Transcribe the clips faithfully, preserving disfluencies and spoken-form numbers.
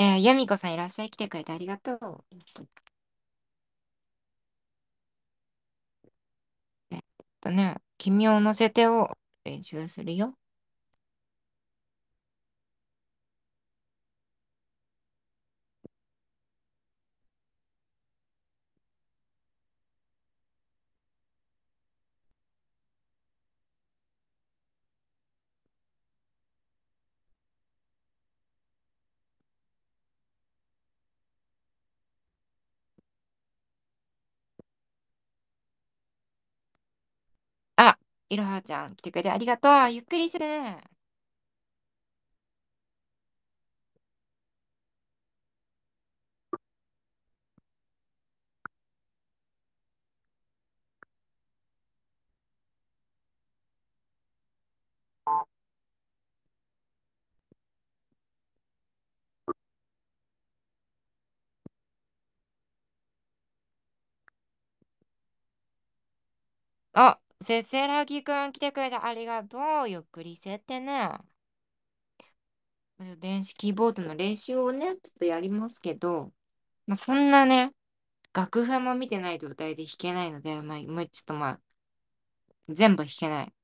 えー、由美子さんいらっしゃい、来てくれてありがとう。えっとね、君を乗せてを練習するよ。あ、いろはちゃん来てくれてありがとう。ゆっくりしてね。あ、せせらぎくん来てくれてありがとう。ゆっくりしてってね。電子キーボードの練習をね、ちょっとやりますけど、まあ、そんなね、楽譜も見てない状態で弾けないので、まあ、もうちょっとまあ、全部弾けない。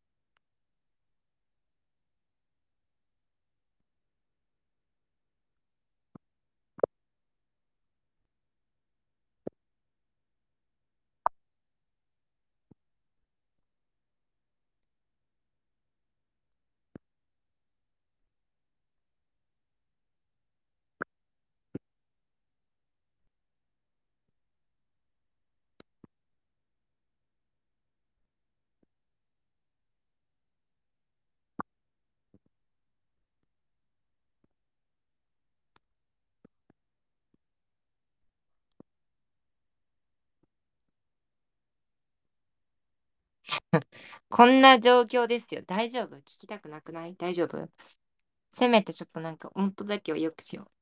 こんな状況ですよ。大丈夫？聞きたくなくない？大丈夫？せめてちょっとなんか音だけはよくしよう。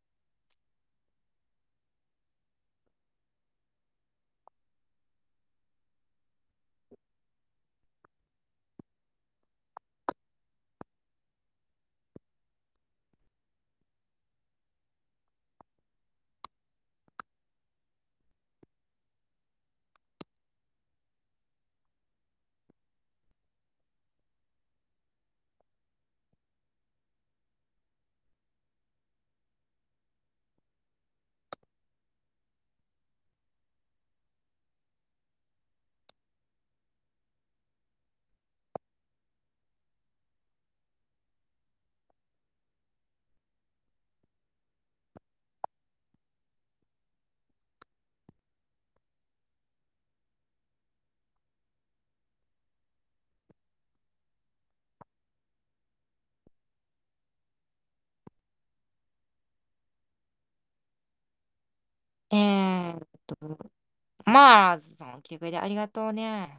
えーっと、マーズさん来てくれてありがとうね。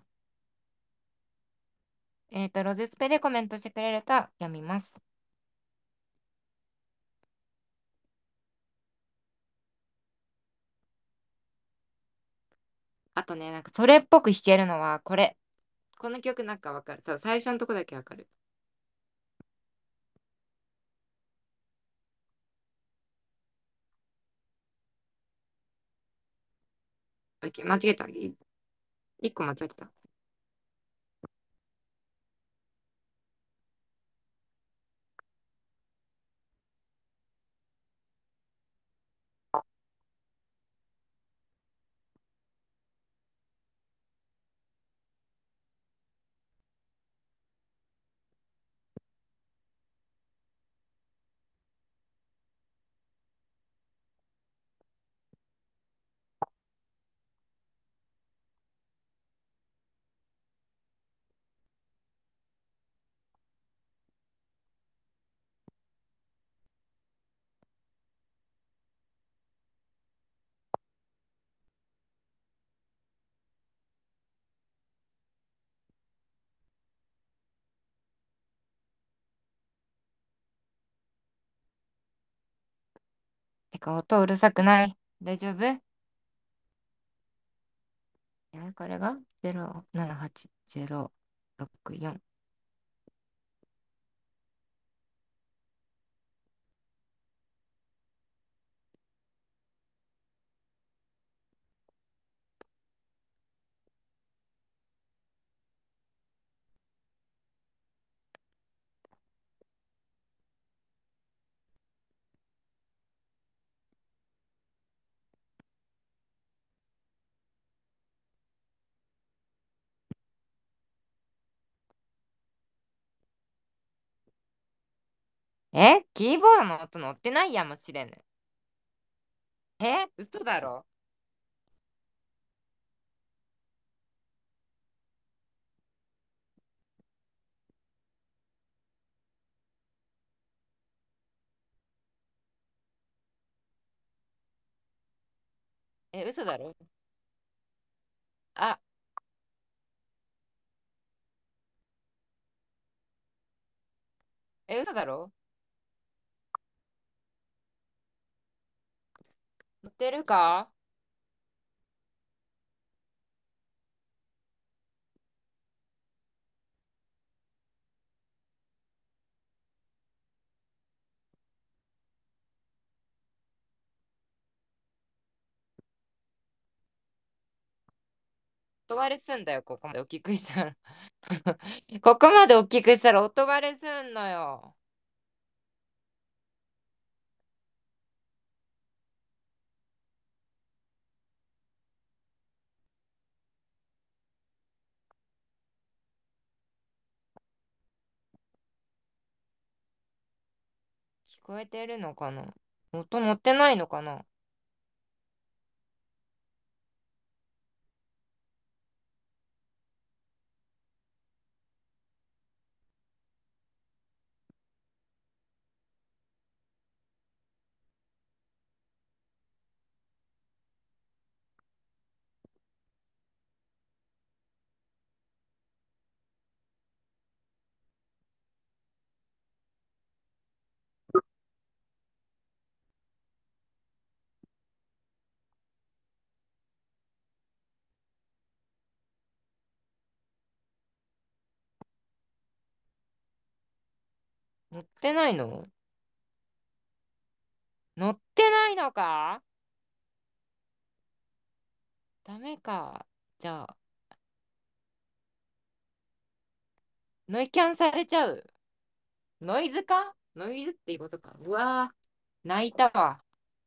えーっと、ロゼスペでコメントしてくれると読みます。あとね、なんかそれっぽく弾けるのはこれ。この曲なんかわかる。そう、最初のとこだけわかる。オッケー、間違えた。い一個間違えた。てか、音うるさくない？大丈夫？えーこれがゼロななはちゼロろくよん。 えキーボードの音乗ってないやもしれぬ。え嘘だろ。え、嘘だろ。あ、え、嘘だろ。乗ってるか。音割れすんだよ、ここまで大きくしたら。ここまで大きくしたら音割れすんのよ。聞こえてるのかな。音乗ってないのかな。乗ってないの。乗ってないのか。ダメか。じゃあ、ノイキャンされちゃう。ノイズか。ノイズっていうことか。うわー、泣いたわ。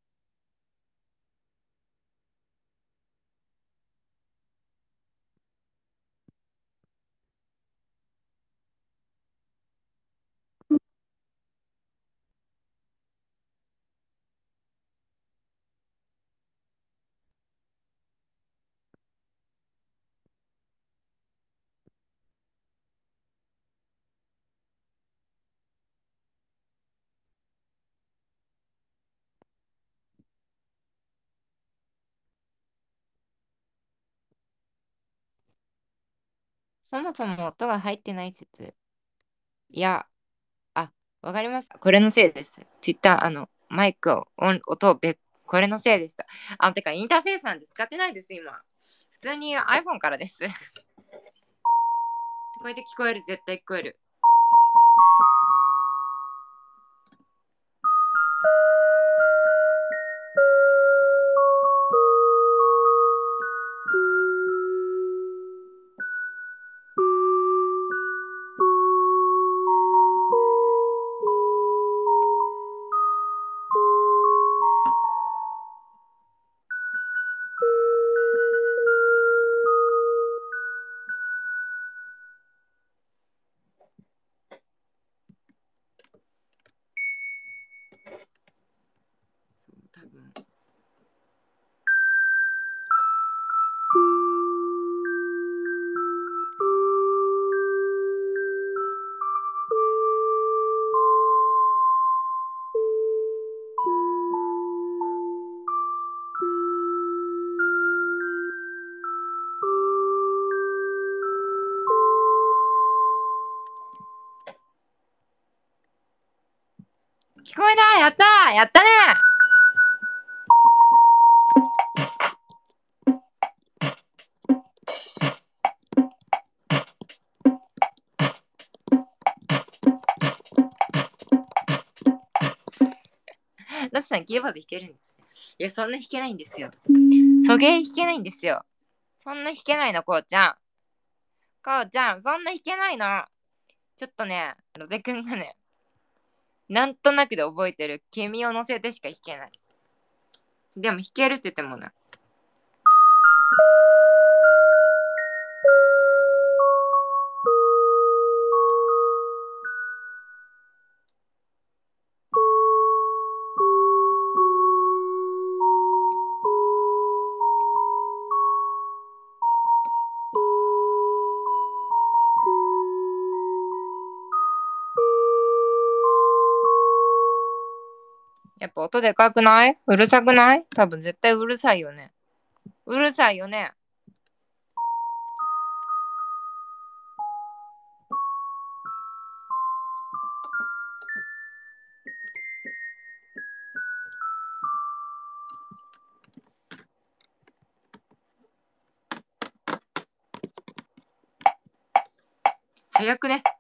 そもそも音が入ってない説。いや、あ、わかりました。これのせいです。ツイッター、あの、マイクを、音音をべ、これのせいでした。あ、てか、インターフェースなんて使ってないです、今。普通に iPhone からです。これで聞こえる、絶対聞こえる。そう、多分。聞こえた。やったー、やったね。ナツさん、キーボード弾けるんです。いや、そんな弾けないんですよ。ソゲー弾けないんですよ。そんな弾けないの、こうちゃん。こうちゃん、そんな弾けないの。ちょっとね、ロゼくんがね、なんとなくで覚えてる君を乗せてしか弾けない。でも弾けるって言ってもね、 ぱ音でかくない？うるさくない？多分絶対うるさいよね。うるさいよね。早くね。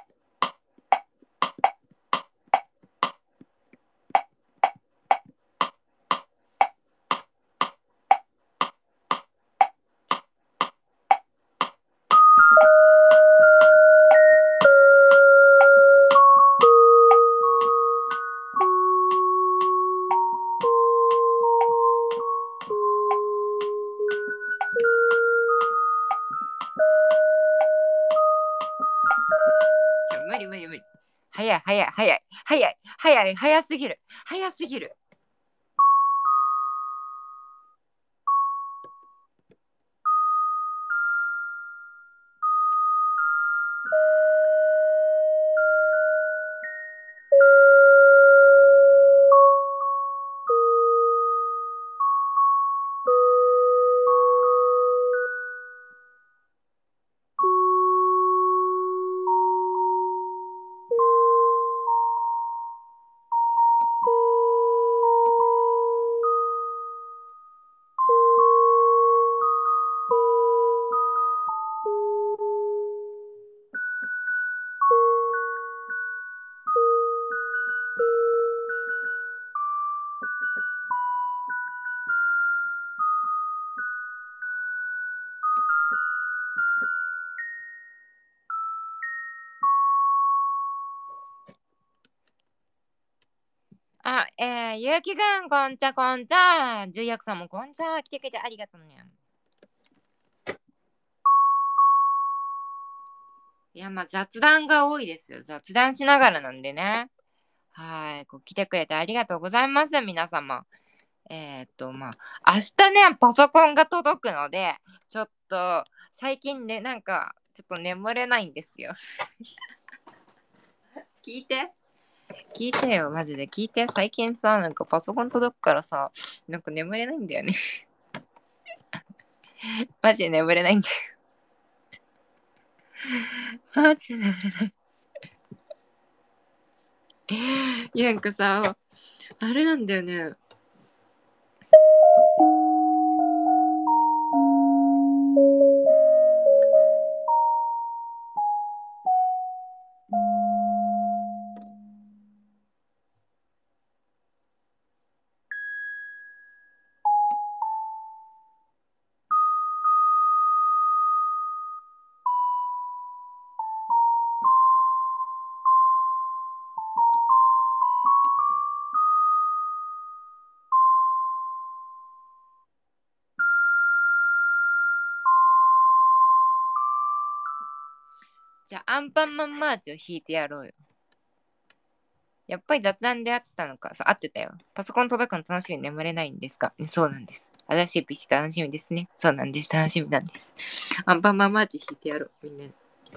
無理無理無理。早い早い早い早い早い早すぎる早すぎる。あ、えー、ゆうきくん、こんちゃこんちゃ。重役さんもこんちゃ。来てくれてありがとうね。いや、まあ雑談が多いですよ。雑談しながらなんでね。はい。こう来てくれてありがとうございます、皆様。えー、っと、まあ、明日ね、パソコンが届くので、ちょっと、最近ね、なんか、ちょっと眠れないんですよ。聞いて。聞いてよ、マジで。聞いて。最近さ、なんかパソコン届くからさ、なんか眠れないんだよね。マジで眠れないんだよ。マジで眠れない。いや、なんかさ、あれなんだよね。じゃあ、アンパンマンマーチを弾いてやろうよ。やっぱり雑談であったのか。そう、合ってたよ。パソコン届くの楽しみに眠れないんですか？そうなんです。新しいピッチ楽しみですね。そうなんです。楽しみなんです。アンパンマンマーチ弾いてやろう。みんな。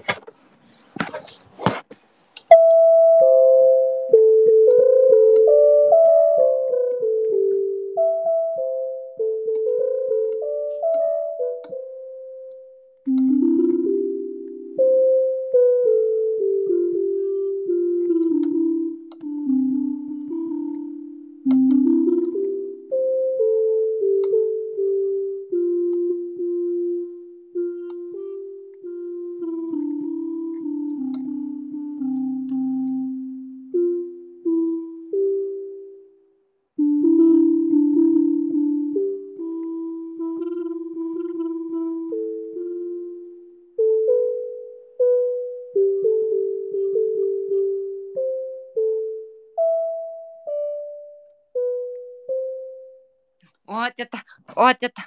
終わっちゃった。終わっちゃった。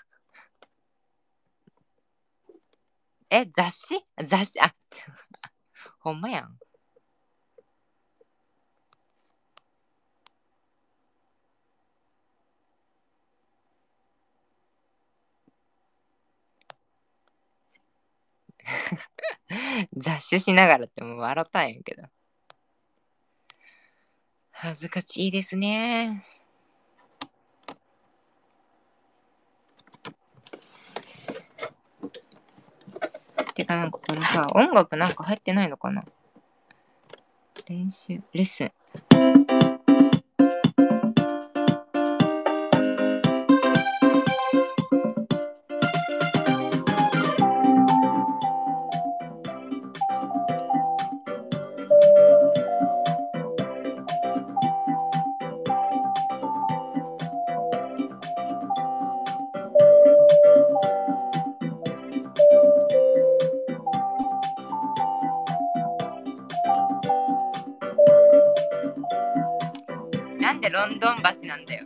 え、雑誌雑誌、あ、ほんまやん。雑誌しながらってもう笑ったんやけど。恥ずかしいですね。 てかなんかこれさ、音楽なんか入ってないのかな。練習、レッスン。なんでロンドン橋なんだよ。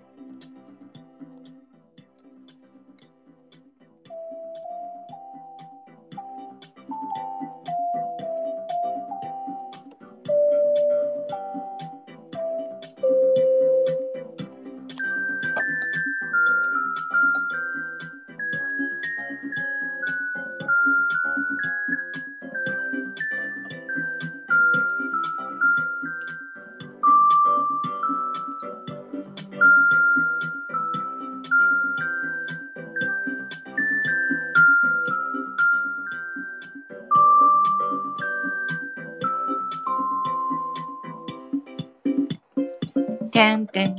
てんてん。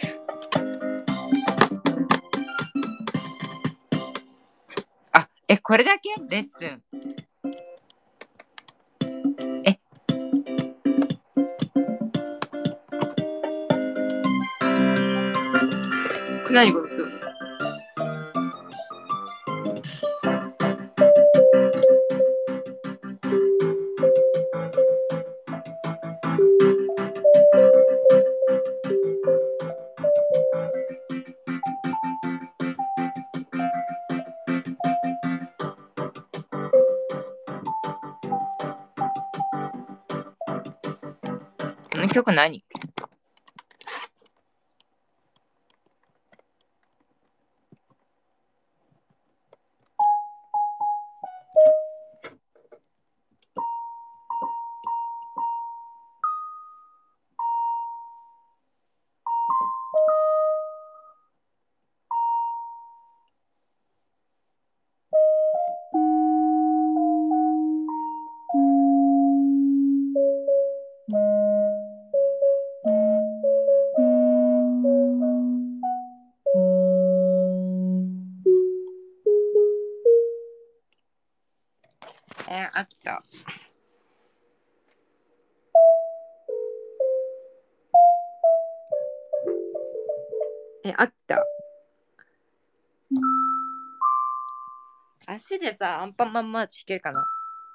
あ、え、これだけレッスン。え、何これ。この曲何？え、飽きた。え、飽きた。足でさ、アンパンマンマーチ弾けるかな。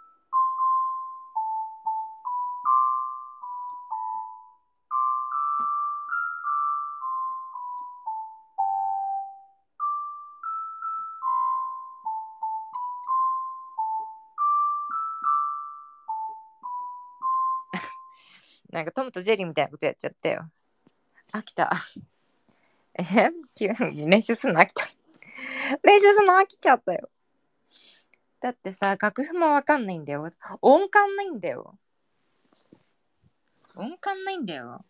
なんかトムとジェリーみたいなことやっちゃったよ。飽きた。え、急に練習すんの飽きた。練習すんの飽きちゃったよ。だってさ、楽譜もわかんないんだよ。音感ないんだよ。音感ないんだよ。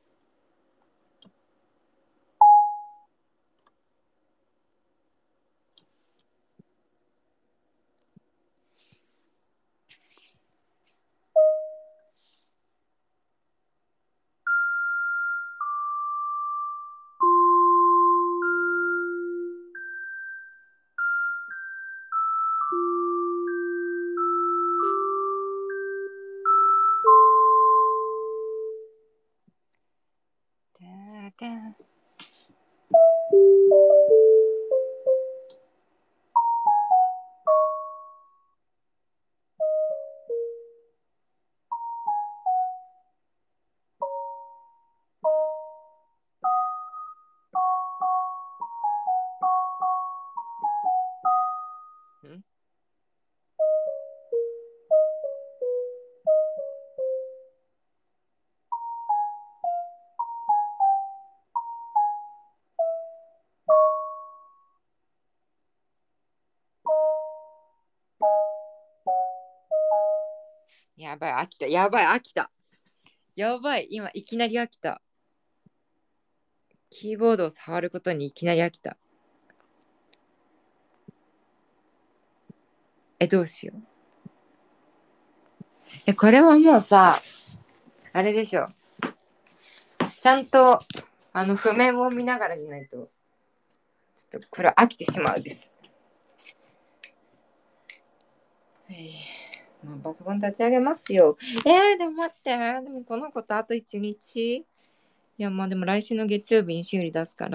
てーてん。んやばい、飽きた。やばい、飽きた。やばい、今いきなり飽きた。キーボードを触ることにいきなり飽きた。え、どうしよう。 え、これはもうさ、あれでしょ。ちゃんと、あの、譜面を見ながらじゃないと、ちょっとこれ飽きてしまうです。えー、まあ、パソコン立ち上げますよ。えー、でも待って。でもこの子とあといちにち。いや、まあでも来週の月曜日に修理出すから、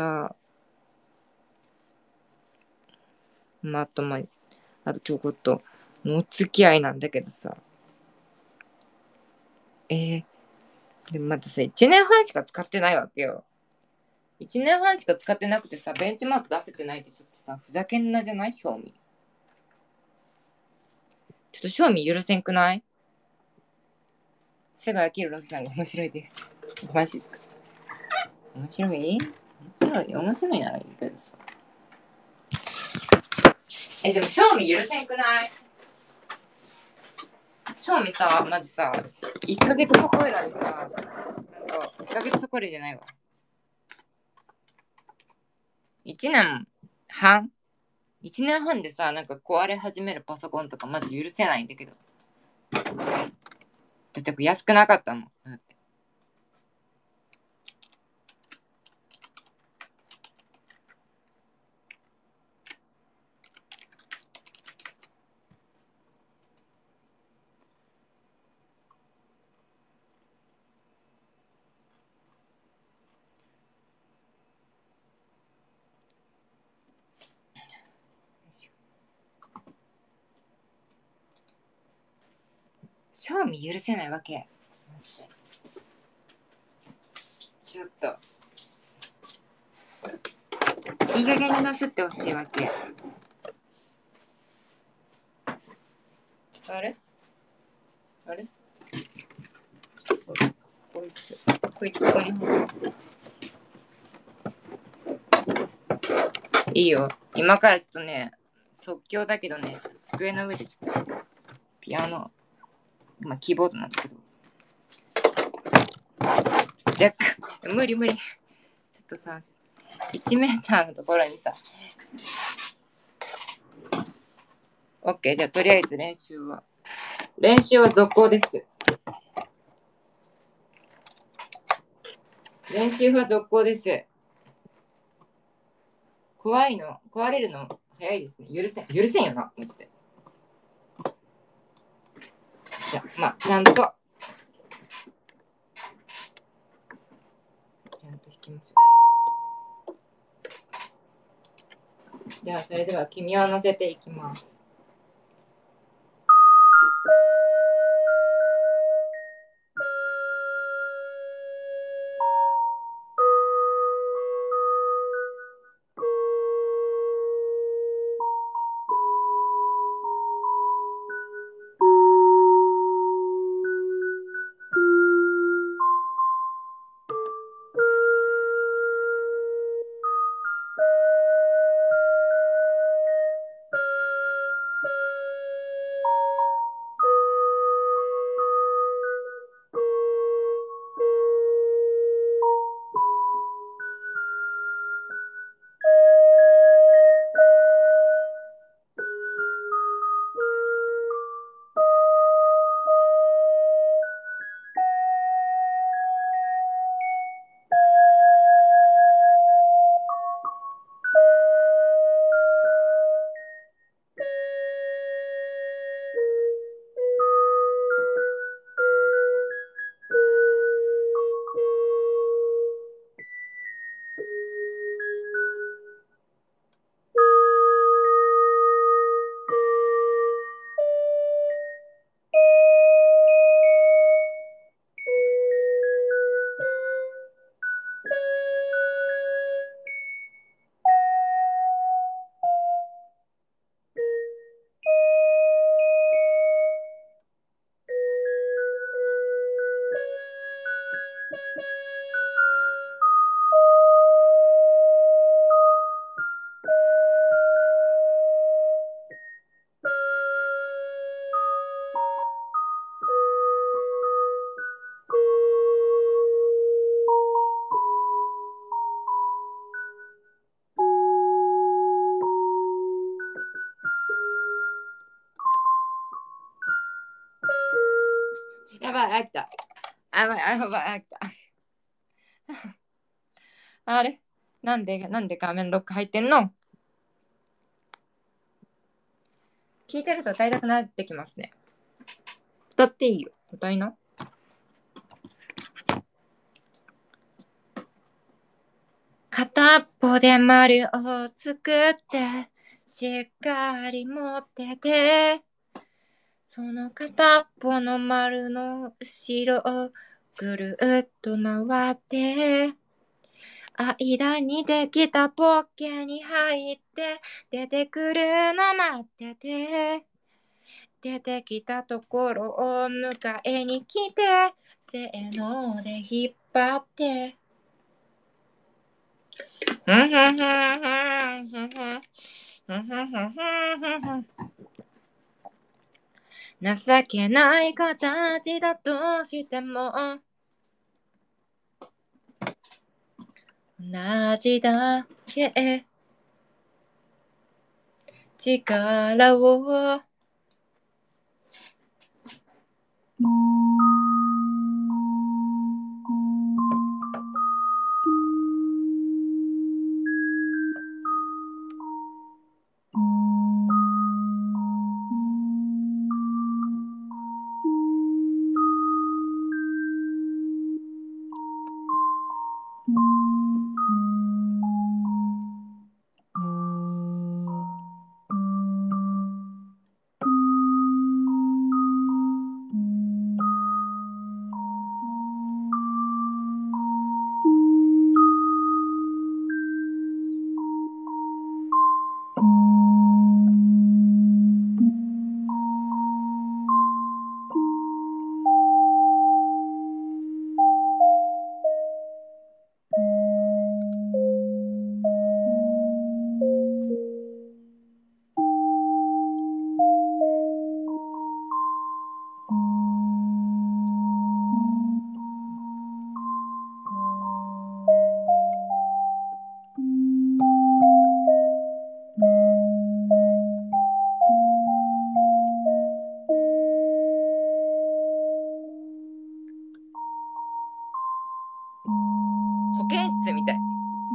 まあ、あと、まあ、あとちょこっと、のお付き合いなんだけどさ。えー、でもまたさ、いちねんはんしか使ってないわけよ。いちねんはんしか使ってなくてさ、ベンチマーク出せてないでしょってさ、ふざけんなじゃない賞味。ちょっと賞味許せんくない？瀬川明ロスさんが面白いです。マジですか？面白い？面白い、面白いならいいけどさ。え、でも賞味許せんくない？賞味さ、マジさ、いっかげつそこいらでさ、なんか、いっかげつそこいらじゃないわ。いちねんはん ?いち 年半でさ、なんか壊れ始めるパソコンとかマジ許せないんだけど。だってこれ安くなかったもん。だって。賞味許せないわけ。ちょっと。いい加減になすってほしいわけ。あれあれこいつ、こいつここに干す。いいよ。今からちょっとね、即興だけどね、ちょっと机の上でちょっと、ピアノ、まあキーボードなんだけど、若干、無理無理。ちょっとさ、いちメーターのところにさ、OK、じゃあとりあえず練習は、練習は続行です。練習は続行です。怖いの、壊れるの早いですね。許せん、許せんよな、マジで。じゃあ、まあ、ちゃんと、ちゃんと弾きましょう。じゃあ、それでは君を乗せていきます。 やばい、飽きた。やばい、やばい、飽きた。あれなんで、なんで画面ロック入ってんの？聞いてると歌いたくなってきますね。歌っていいよ。歌いな。片っぽで丸を作ってしっかり持ってて、その片っぽの丸の後ろをぐるっと回って、間にできたポッケに入って出てくるの待ってて、出てきたところを迎えに来て、せーので引っ張って、ふんふんふんふんふんふんふんふんふんふん、情けない形だとしても同じだけ力を保健室みたい。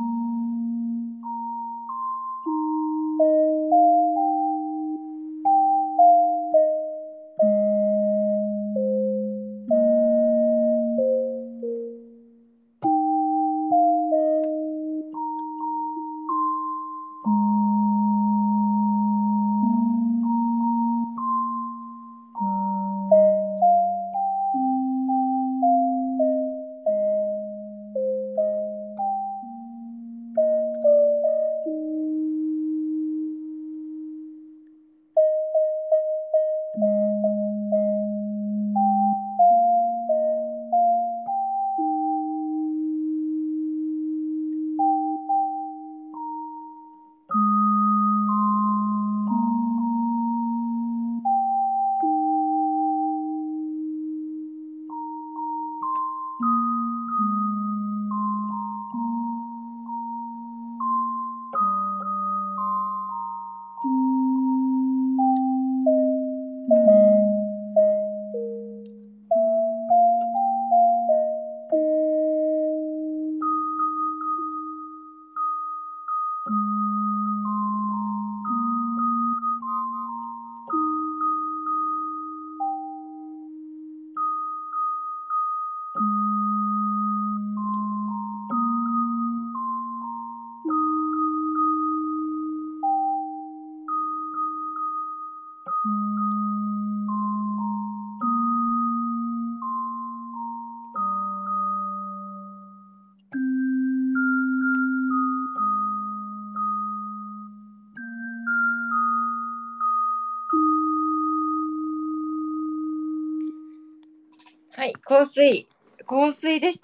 はい、香水。香水でした。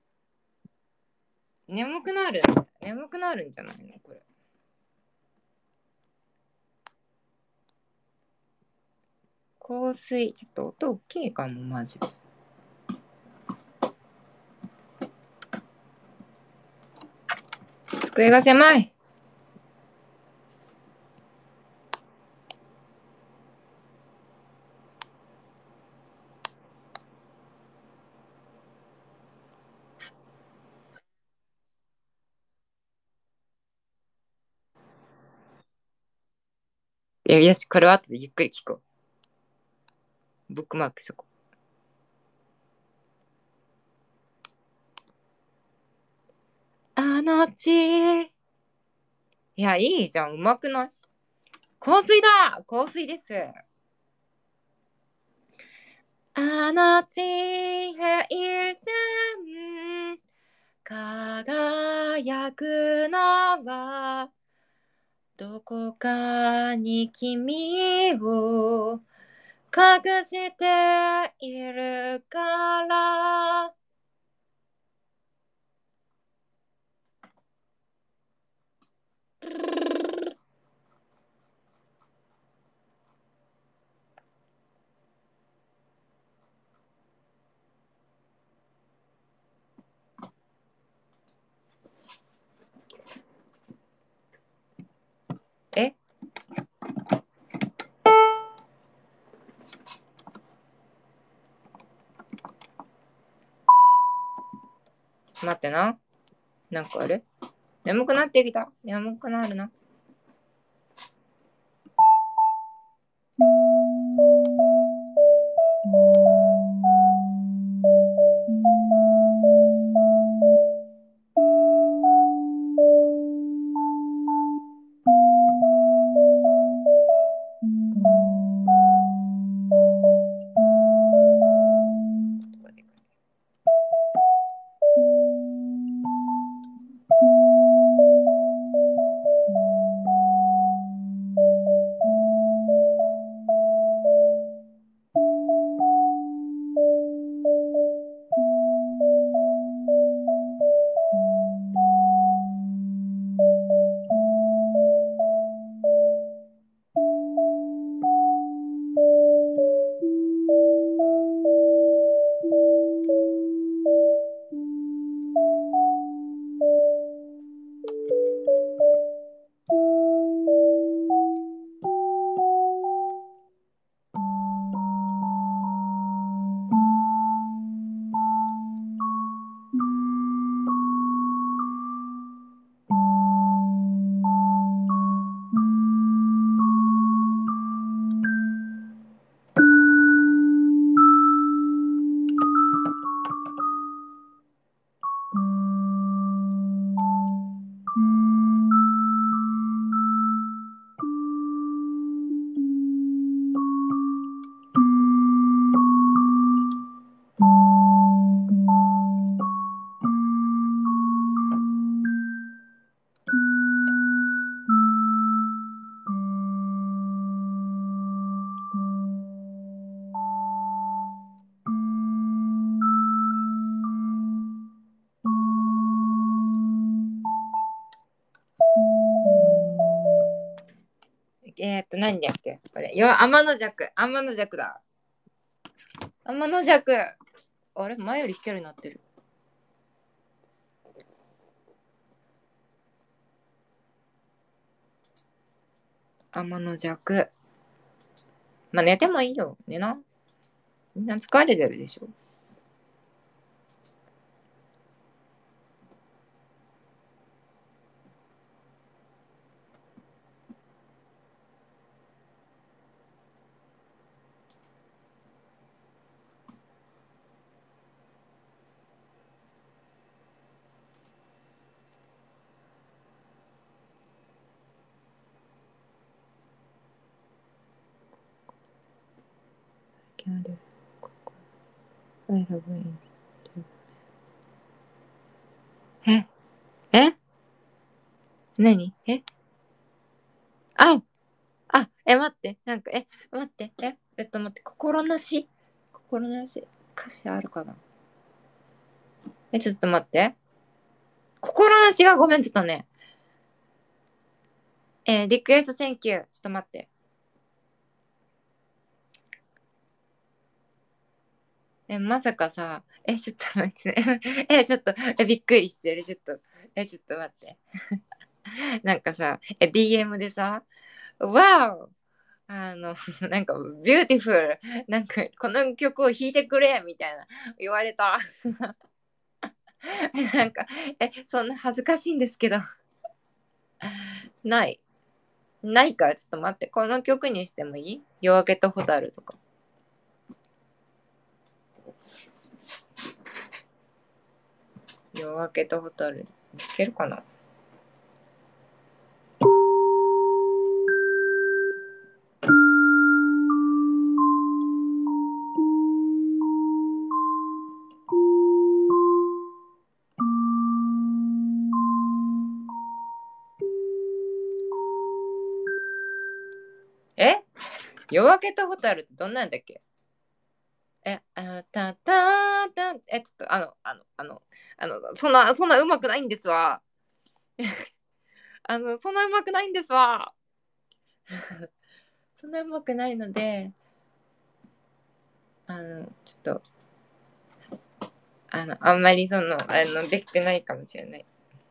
眠くなる。眠くなるんじゃないのこれ。香水。ちょっと音大きいかも、マジで。机が狭い。 えよし、これは後でゆっくり聞こう。ブックマークしとこう。あのち。いや、いいじゃん。うまくない？香水だ。香水です。あのち平線輝くのはどこかに君を隠しているから。えちょっと待ってな。なんかあれ眠くなってきた。眠くなるな。えーっと、何だっけこれ。よ、天の弱。天の弱だ。天の弱。あれ前より弾けるようになってる。天の弱。まあ寝てもいいよ。寝な。みんな疲れてるでしょ。ええ何えああ、え、待って。なんか、え、待って。え、えっと、待って。心なし心なし。歌詞あるかな。え、ちょっと待って。心なしがごめん、ちょっとね。えーリクエストセンキュー。ちょっと待って。え、まさかさ、え、ちょっと待って。え、ちょっと、え、びっくりしてる。ちょっと、え、ちょっと待って。なんかさ、え、ディーエム でさ、わおあの、なんか、ビューティフル。なんか、この曲を弾いてくれみたいな言われた。なんか、え、そんな恥ずかしいんですけど。ない。 ないか、ちょっと待って。この曲にしてもいい？夜明けとホタルとか。夜明けとホタル。いけるかな？え？夜明けとホタルってどんなんだっけ？え、あたたた、え、ちょっとあの、あの、あの、あの、そんな、そんな上手くないんですわ。あの、そんな上手くないんですわ。そんな上手くないので、あの、ちょっと、あの、あんまりその、あの、できてないかもしれない。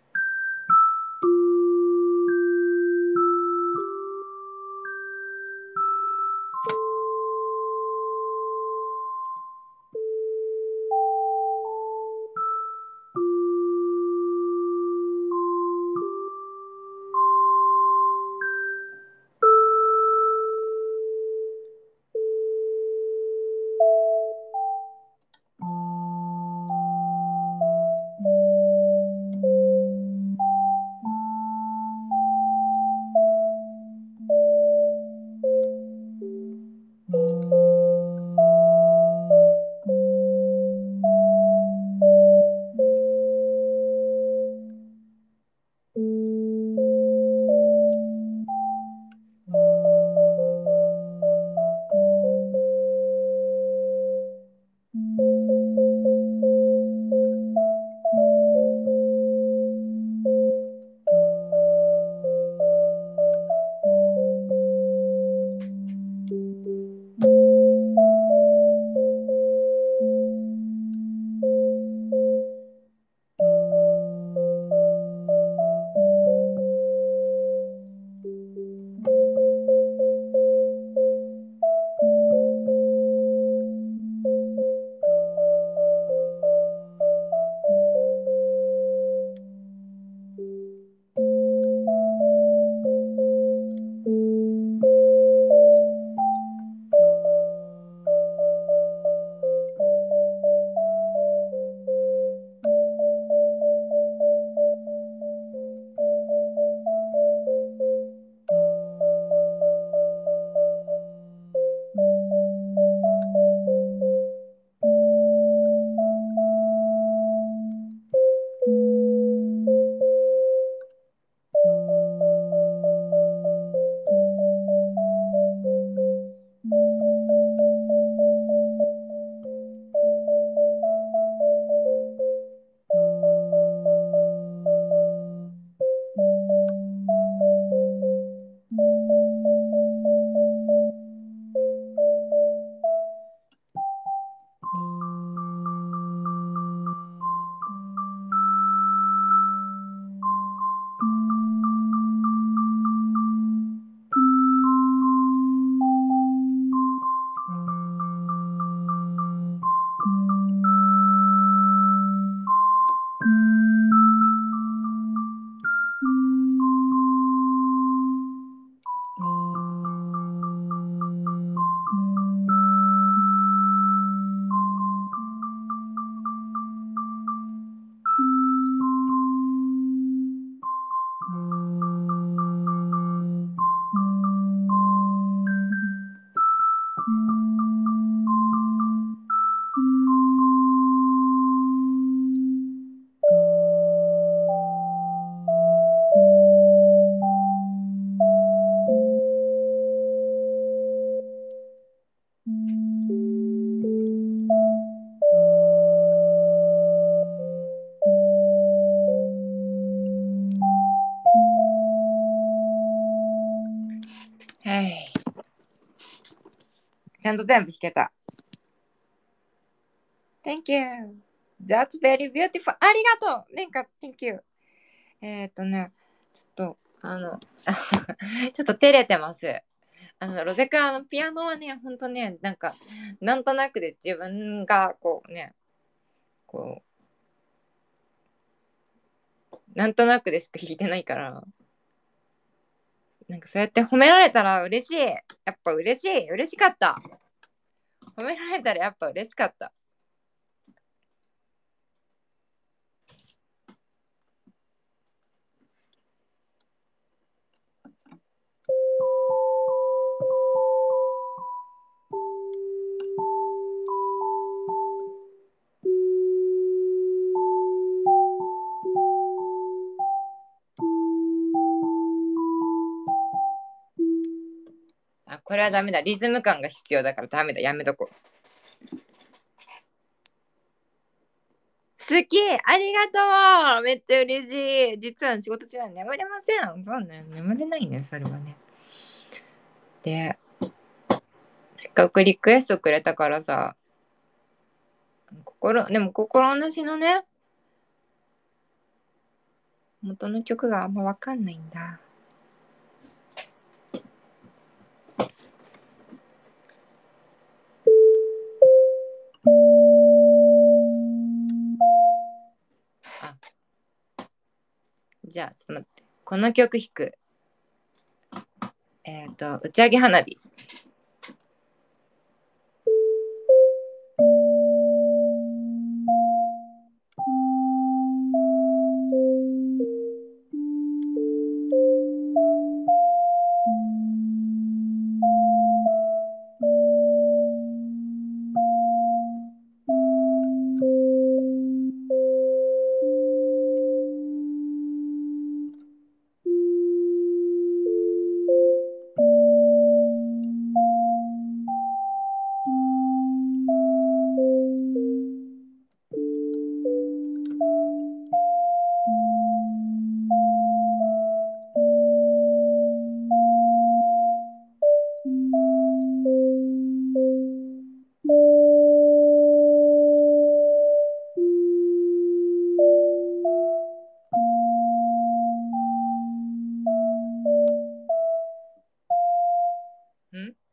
はい。ちゃんと全部弾けた。Thank you. That's very beautiful. ありがとう。なんか、Thank you. えーっとね、ちょっと、あの、ちょっと照れてます。あの、ロゼカのピアノはね、ほんとね、なんか、なんとなくで自分が、こうね、こう、なんとなくでしか弾いてないから、 なんかそうやって褒められたら嬉しい。やっぱ嬉しい。嬉しかった。褒められたらやっぱ嬉しかった。あ、これはダメだ。リズム感が必要だからダメだ。やめとこう。好き、ありがとう。めっちゃ嬉しい。実は仕事中は眠れません。そうね、眠れないね、それはね。で、せっかくリクエストくれたからさ、心、でも心なしのね、元の曲があんまわかんないんだ。あ、じゃあ、ちょっと待って。この曲弾く。えっ、ー、と、打ち上げ花火。ん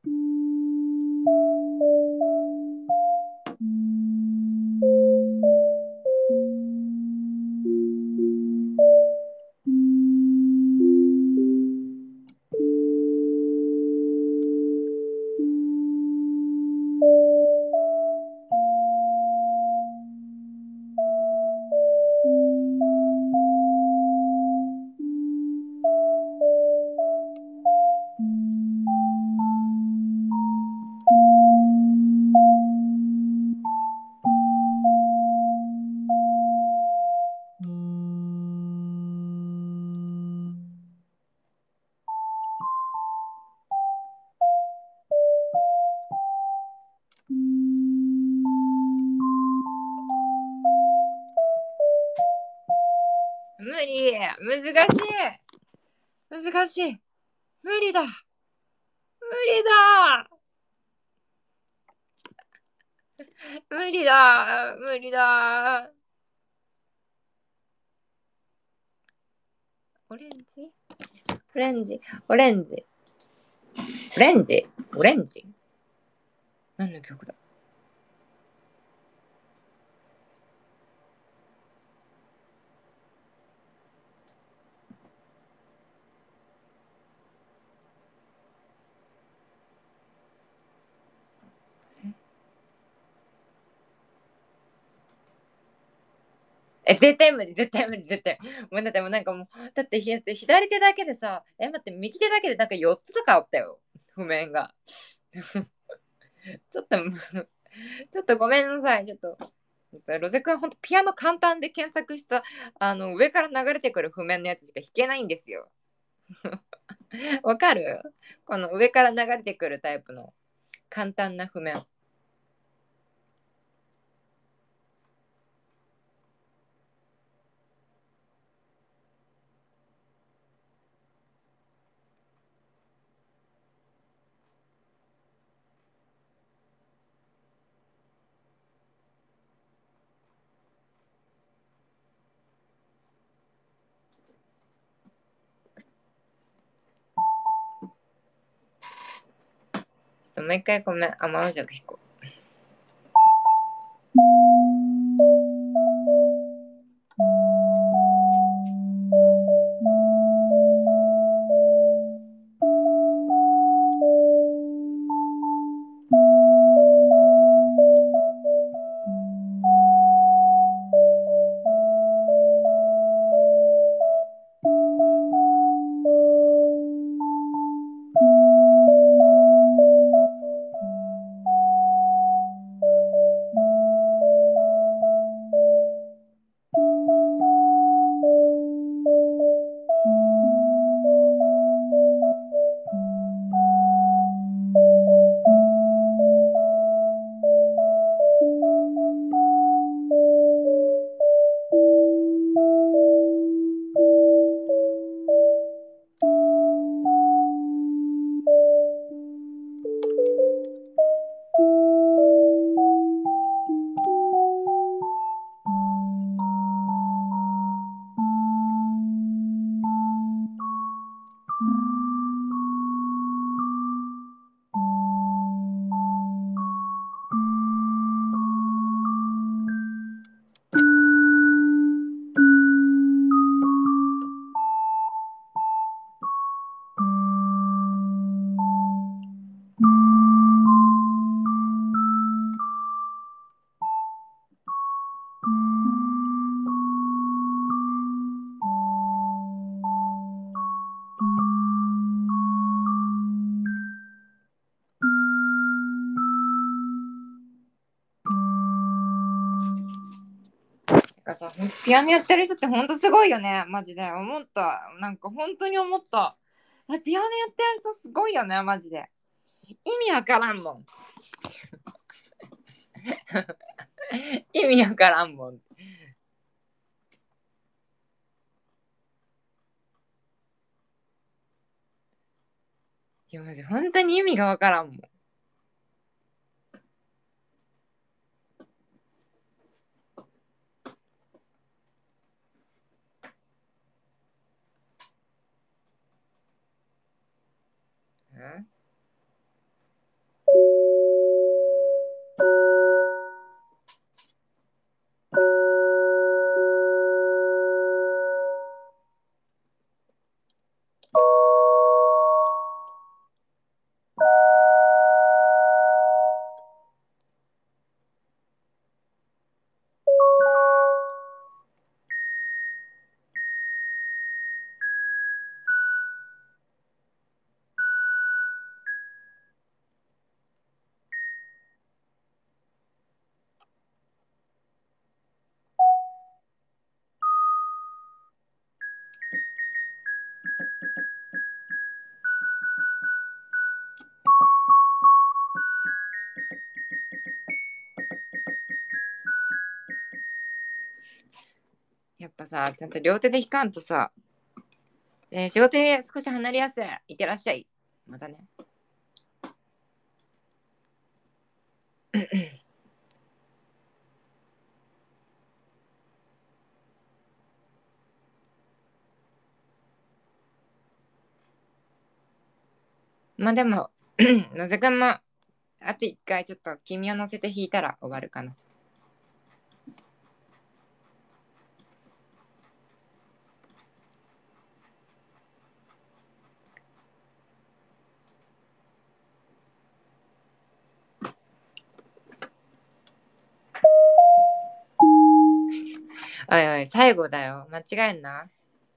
無理。難しい。難しい。無理だ。無理だ。無理だ。無理だ。オレンジオレンジオレンジオレンジオレンジ何の曲だ？え、絶対無理、絶対無理、絶対。もうだってもうなんかもう、だってひ左手だけでさ、え、待って、右手だけでなんかよっつとかあったよ。譜面が。ちょっと、ちょっとごめんなさい。ちょっと。ロゼ君は本当ピアノ簡単で検索したあの上から流れてくる譜面のやつしか弾けないんですよ。わかる？この上から流れてくるタイプの簡単な譜面。ちょっともう一回ごめん。天の弱弾こう。 かさ、ほんとピアノやってる人ってほんとすごいよね。マジで思った。なんか本当に思った。ピアノやってる人すごいよね。マジで意味わからんもん。意味わからんもん。いやマジ本当に意味がわからんもん。んやっぱさ、ちゃんと両手で弾かんとさ、えー仕事へ少し離れやすい。いってらっしゃい。またね。まあでも、のぜくんも、あと一回ちょっと君を乗せて弾いたら終わるかな。おいおい、最後だよ。間違えんな。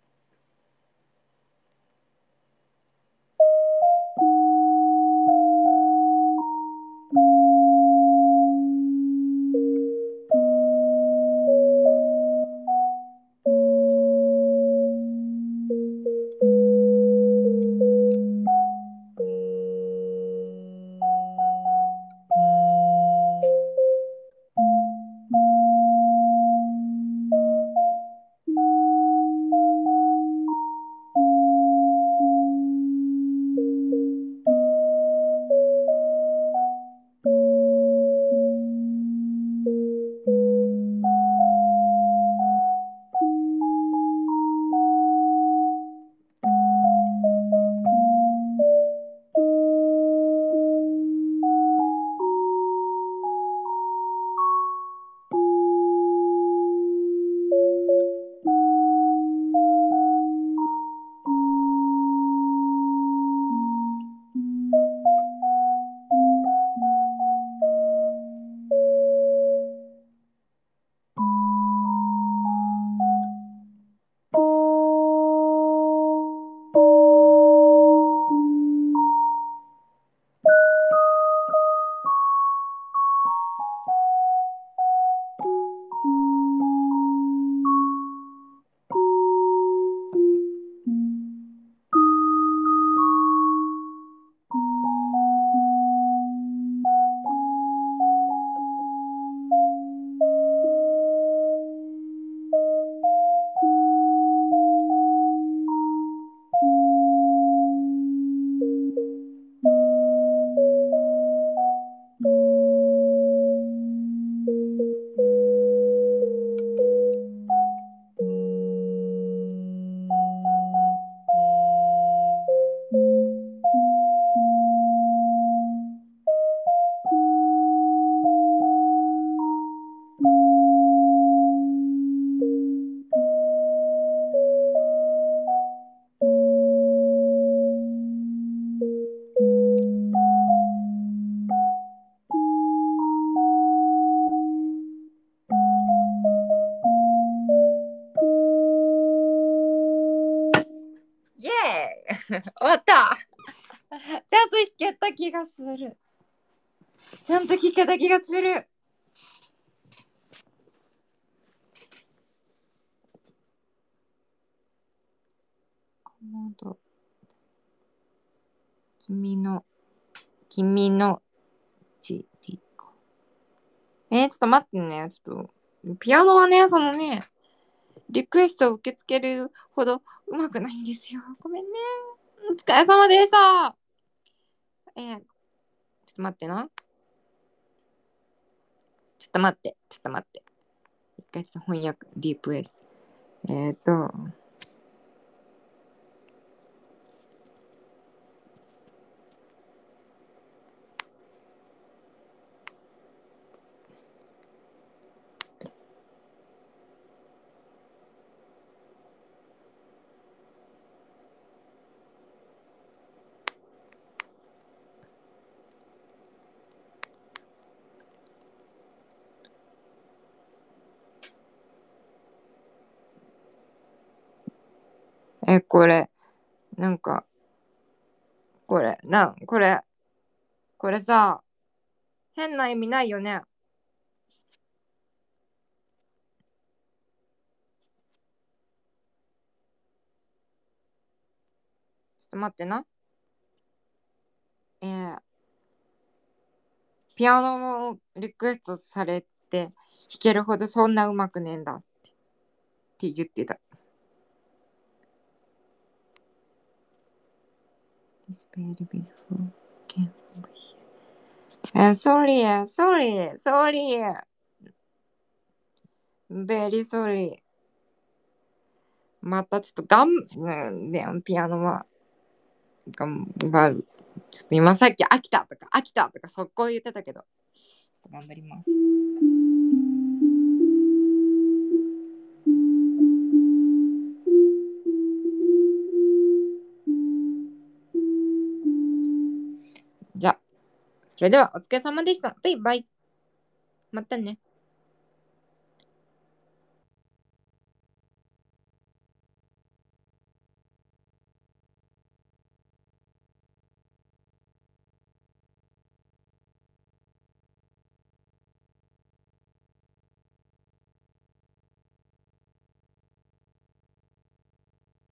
イエーイ終わった。ちゃんと弾けた気がする。ちゃんと弾けた気がする。 モード。君の、君のちりこ。えー、ちょっと待ってね。ちょっと、ピアノはね、そのね、リクエストを受け付けるほどうまくないんですよ。ごめんね。お疲れ様でした。えー、ちょっと待ってな。ちょっと待って、ちょっと待って。一回ちょっと翻訳、ディープエース。えーと、え、これ、なんか、これ、な、これ、これさ、変な意味ないよね。ちょっと待ってな。えー、ピアノをリクエストされて弾けるほどそんなうまくねえんだってって言ってた。It's very beautiful. Can't hear. Sorry, sorry, sorry. Very sorry. またちょっとガン、ね、ピアノは頑張る。ちょっと今さっき飽きたとか飽きたとか速攻言ってたけど、頑張ります。じゃあ、それではお疲れ様でした。バイバイ。またね。